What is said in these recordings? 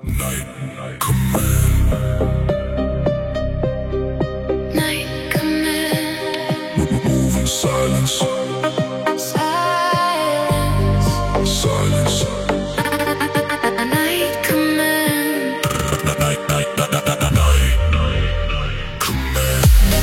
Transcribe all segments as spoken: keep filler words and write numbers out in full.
Night command. Night command. Move in silence. Silence. Silence. Night command. Night, night, night, night, night, night command.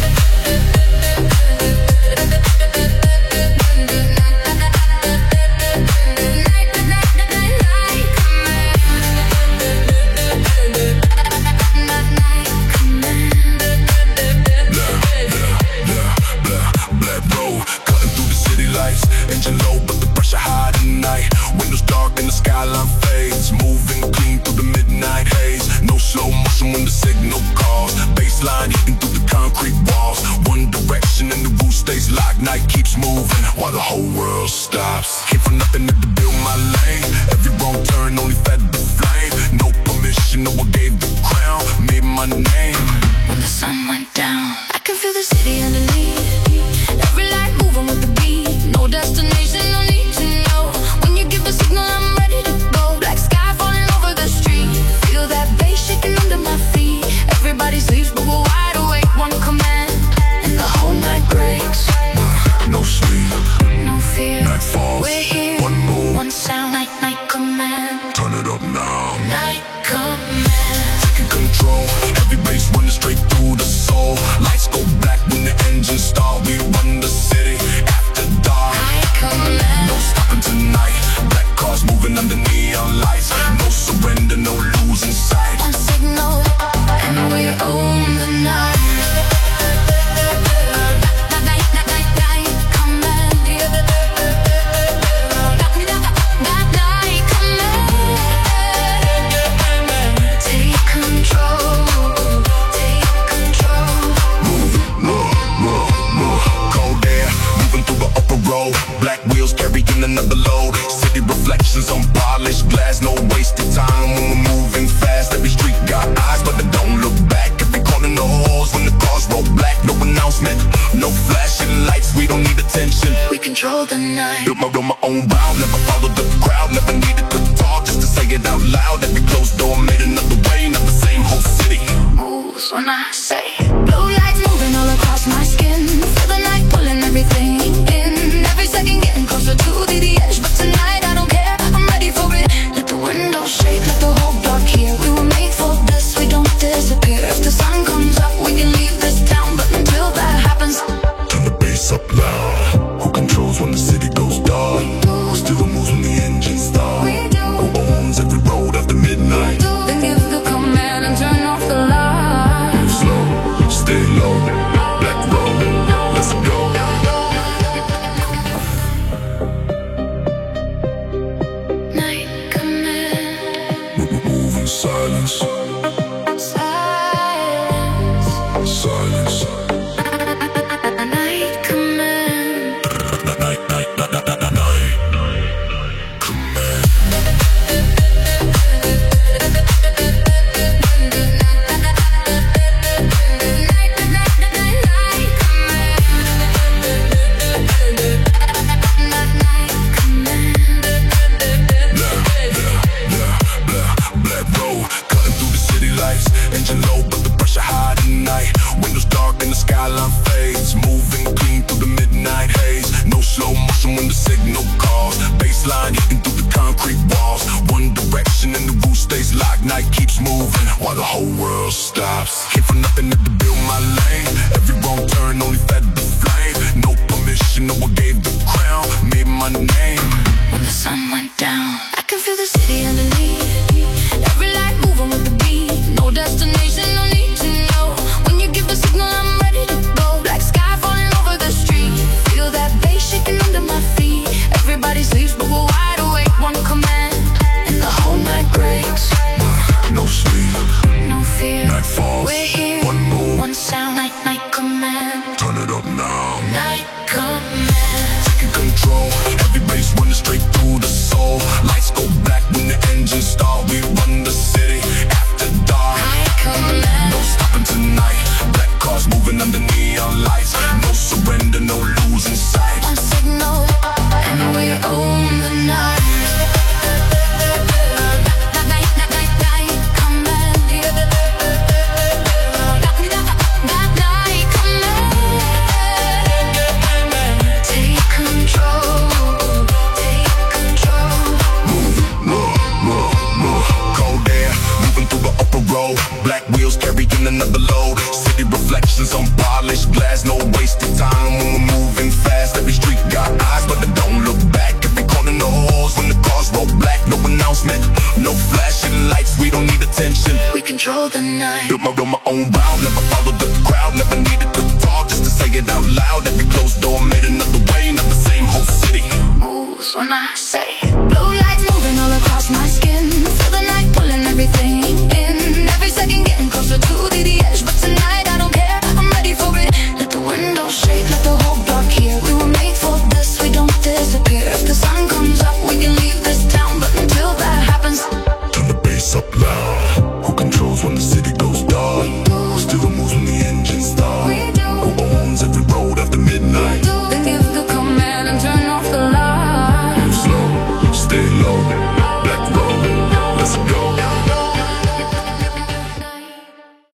Engine low, but the pressure high tonight. Windows dark and the skyline fades. Moving clean through the midnight haze. No slow motion when the signal calls. Baseline hitting through the concrete walls. One direction and the roof stays locked. Night keeps moving while the whole world stops. Came for nothing had to build my lane. Every wrong turn only fed the flame. No permission, no one gave the crown. Made my name. When the sun went down, I can feel the city underneath. Every light moving with the beat. No destination, no need to know. When you give the signal, I'm ready to go. Black sky falling over the street. Feel that bass shaking under my feet. Everybody sleeps, but we're wide awake. One command, and the whole night breaks. No sleep, No fear, night falls. we're here. One move, One sound, night, night command. turn it up now. Night command. Taking control, every bass running straight through the soul. Lights go black when the engines start. We run the city after dark. Night command. No stopping tonight. Black cars moving under neon lights. No surrender, no losing sight. One signal, and we own the night. Night, night, night, night command. Night command. Take control, take control. Move, move, move, move. Cold air, moving through the upper road. Black wheels carrying another load. City reflections on polished glass. No wasted time when we're moving fast. Every street got eyes, but they don't look back. Every corner no holes when the cars roll black. No announcement, no flashing lights. We don't need attention. We control the night. Built my, built my own route. Never followed the crowd. Never needed to talk just to say it out loud. Every closed door made another way. Not the same whole city. Moves when I say. Blue lights moving all across my skin. Feel the night pulling everything in. Every second getting closer to the, the edge. But tonight I don't care, I'm ready for it. Let the windows shake, let the whole block hear. We were made for this, we don't disappear. If the sun comes up, we can leave this town. But until that happens, Turn the bass up loud. Who controls when the city goes dark? Who still moves when the engines start? we do. Who owns every road after midnight? Then give the command and turn off the light. Slow, stay low. Black road, let's go. Night command. Move in silence. Silence. Silence. Night command. Night, night, night, night, night, night, night command. Black road, cutting through the city lights. Engine low, but the pressure high tonight. Windows dark and the skyline fades. Moving clean through the midnight haze. No slow motion when the signal calls. Baseline hitting through the concrete walls. One direction and the roof stays locked. Night keeps moving while the whole world stops. Came for nothing had to build my lane. Every wrong turn only fed the flame. No permission, no one gave the crown. Made my name. When the sun went down, I can feel the city underneath. Every light moving with the beat. No destination, no need to know. When you give the signal, I'm ready to go. Black sky falling over the street. Feel that bass shaking under my feet. Everybody sleeps, but we're wide awake. One command, and the whole night breaks. No sleep, No fear, night falls. we're here. One move, One sound, night, night command. turn it up now. Night command. Taking control, every bass running straight through the soul. Lights go black when the engines start. We road. Black wheels carrying another load. City reflections on polished glass. No wasted time when we're moving fast. Every street got eyes, but they don't look back. Every corner no holes when the cars roll black. No announcement, no flashing lights. We don't need attention. We control the night. Built my, built my own route. Never followed the crowd. Never needed to talk just to say it out loud. Every closed door made another way. Not the same whole city Moves when I say. Blue lights moving all across my skin. Feel the night pulling everything